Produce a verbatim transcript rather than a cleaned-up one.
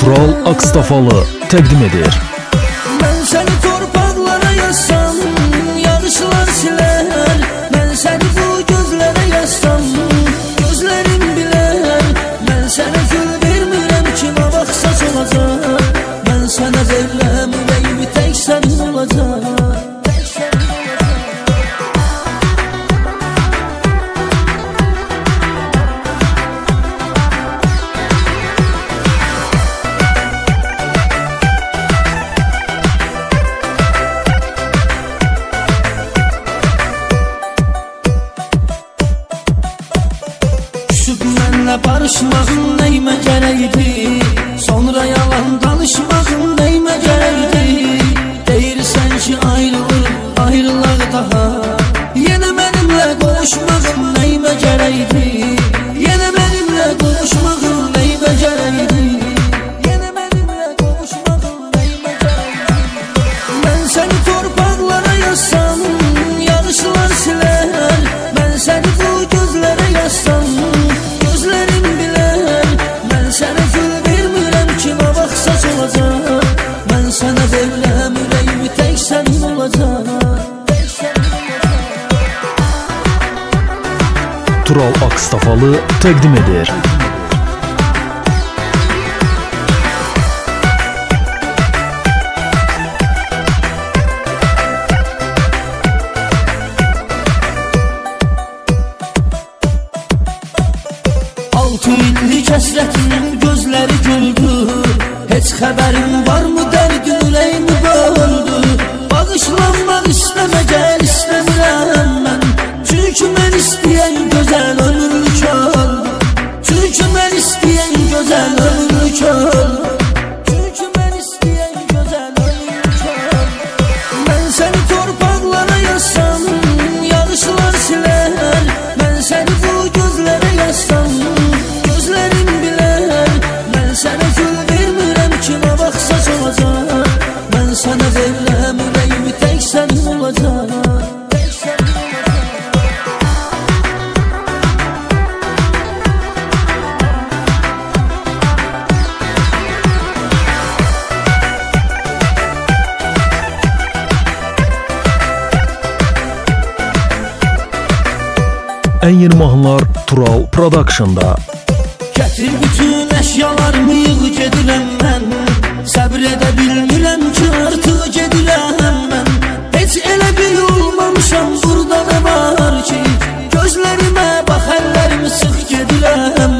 Tural Akstafalı təqdim edir. Mən səni torpaqlara yazsam, yağışlar silər. Mən səni bu gözlərə yazsam, gözlərim bilər. Mən sənə gül vermirəm ki, nə vaxtsa solacaq. Mən sənə verirəm ürəyimi, tək sənin olacaq. Mənlə barışmağın nəyimə gərəkdi? Sonra yalan danışmağın nəyimə gərəkdi? Deyirsən ki ayrılır, ayrılaq daha. Yenə mənimlə qovuşmağın nəyimə gərəkdi? Yenə mənimlə qovuşmağın nəyimə gərəkdi? Yenə mənimlə qovuşmağın nəyimə gərəkdi? Mən səni torpaqlara yazsam, yağışlar silər. Mən səni bu gözlərə yazsam, gözlərim bilər. Mən sənə gül vermirəm ki, nə vaxtsa solacaq. Mən sənə verirəm ürəyimi, tək sənin olacaq. Tural Akstafalı təqdim edir. Altı illik həsrətinin gözləri güldü. Heç xəbərin varmı dərdin ürəyimi böldü. Bağışlanmaq istəmə, gəl istəmirəm mən. Çünki mən istəyən gözəl ömürlük öldü. Çünki mən istəyən gözəl ömürlük öldü. Çünki mən istəyən gözəl ömürlük öldü. Mən səni torpaqlara yazsam, yağışlar silər. Mən səni bu gözlərə yazsam, gözlərim bilər. Mən sənə gül vermirəm ki, nə vaxtsa solacaq. Mən sənə verirəm ürəyimi, tək sənin olacaq. Ən yeni mahnılar Tural Production'da. Gətir bütün əşyalarımı, yığ gedirəm mən. Səbr edə bilmirəm ki, artıq gedirəm mən. Heç elə bil olmamışam, burada nə var ki? Gözlərimə bax, əllərimi sıx gedirəm